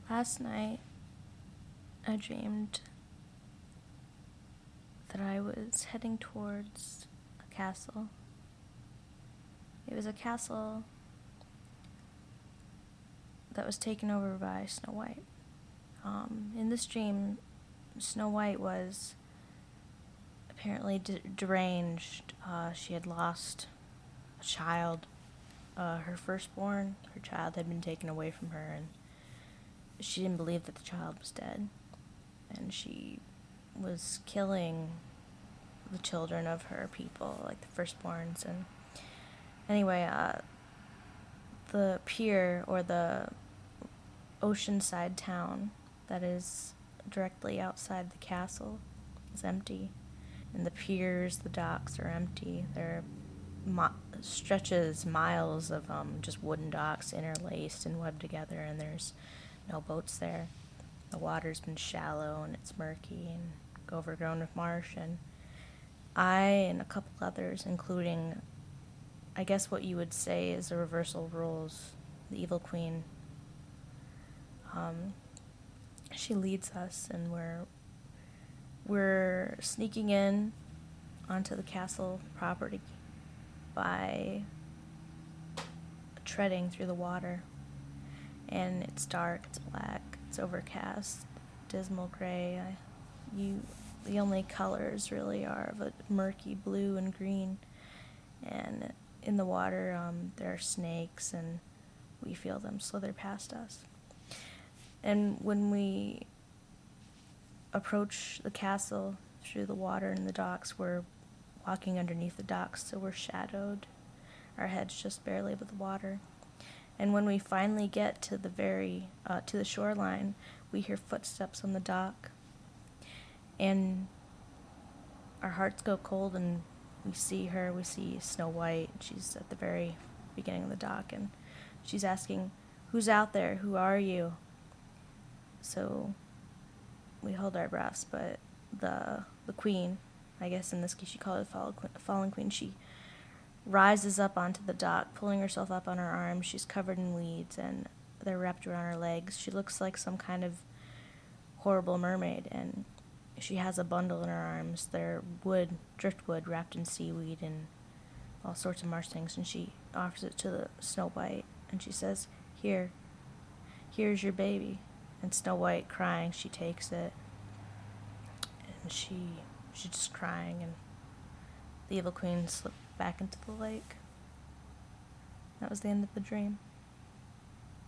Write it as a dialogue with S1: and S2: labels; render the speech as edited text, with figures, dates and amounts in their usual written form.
S1: Last night, I dreamed that I was heading towards a castle. It was a castle that was taken over by Snow White. In this dream, Snow White was apparently deranged. She had lost a child. Her firstborn, her child, had been taken away from her, and she didn't believe that the child was dead. And she was killing the children of her people, like the firstborns. And anyway, the pier, or the oceanside town that is directly outside the castle, is empty. And the piers, the docks are empty. There are stretches, miles of just wooden docks interlaced and webbed together, and there's no boats there. The water's been shallow and it's murky and overgrown with marsh, and I and a couple others, including, I guess what you would say is a reversal of roles, the Evil Queen, she leads us, and we're sneaking in onto the castle property by treading through the water. And it's dark, it's black, it's overcast, dismal gray. The only colors really are of a murky blue and green. And in the water, there are snakes, and we feel them slither past us. And when we approach the castle through the water and the docks, we're walking underneath the docks, so we're shadowed. Our heads just barely above the water. And when we finally get to the shoreline, we hear footsteps on the dock, and our hearts go cold, and we see her. We see Snow White. She's at the very beginning of the dock, and she's asking, "Who's out there? Who are you?" So we hold our breaths, but the queen, I guess in this case you call it the fallen queen, she rises up onto the dock, pulling herself up on her arms. She's covered in weeds, and they're wrapped around her legs. She looks like some kind of horrible mermaid, and she has a bundle in her arms. They're driftwood wrapped in seaweed and all sorts of marsh things, and she offers it to the Snow White, and she says, here's your baby." And Snow White, crying, she takes it, and she's just crying, and the Evil Queen slipped back into the lake. That was the end of the dream.